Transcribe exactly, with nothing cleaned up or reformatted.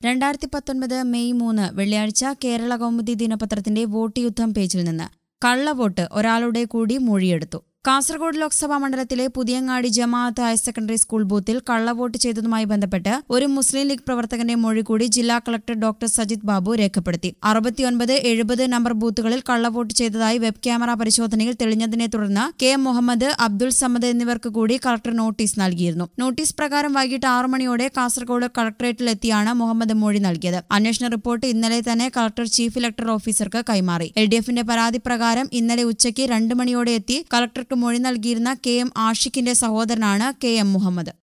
രണ്ടായിരത്തി പത്തൊൻപത് മെയ് മൂന്ന് വെള്ളിയാഴ്ച കേരള കൗമുദി ദിനപത്രത്തിന്റെ വോട്ട് യുദ്ധം പേജിൽ നിന്ന് കള്ളവോട്ട് ഒരാളുടെ കൂടി മൊഴിയെടുത്തു. കാസർഗോഡ് ലോക്സഭാ മണ്ഡലത്തിലെ Puthiyangadi Jamaat higher secondary school ബൂത്തിൽ കള്ളവോട്ട് ചെയ്തതുമായി ബന്ധപ്പെട്ട് ഒരു മുസ്ലിം ലീഗ് പ്രവർത്തകന്റെ മൊഴി കൂടി ജില്ലാ കളക്ടർ ഡോക്ടർ സജിത് ബാബു രേഖപ്പെടുത്തി. അറുപത്തിയൊൻപത് എഴുപത് നമ്പർ ബൂത്തുകളിൽ കള്ളവോട്ട് ചെയ്തതായി വെബ് ക്യാമറ പരിശോധനയിൽ തെളിഞ്ഞതിനെ തുടർന്ന് കെ മുഹമ്മദ്, അബ്ദുൾ സമദ് എന്നിവർക്ക് കൂടി കളക്ടർ നോട്ടീസ് നൽകിയിരുന്നു. നോട്ടീസ് പ്രകാരം വൈകിട്ട് ആറു മണിയോടെ കാസർഗോഡ് കളക്ടറേറ്റിലെത്തിയാണ് മുഹമ്മദ് മൊഴി നൽകിയത്. അന്വേഷണ റിപ്പോർട്ട് ഇന്നലെ തന്നെ കളക്ടർ ചീഫ് ഇലക്ടറൽ ഓഫീസർക്ക് കൈമാറി. എൽ ഡി എഫിന്റെ പരാതി പ്രകാരം ഇന്നലെ ഉച്ചയ്ക്ക് രണ്ട് മണിയോടെ എത്തി കളക്ടർക്ക് മൊഴി നൽകിയിരുന്ന കെ എം ആഷിഖിന്റെ സഹോദരനാണ് കെ എം മുഹമ്മദ്.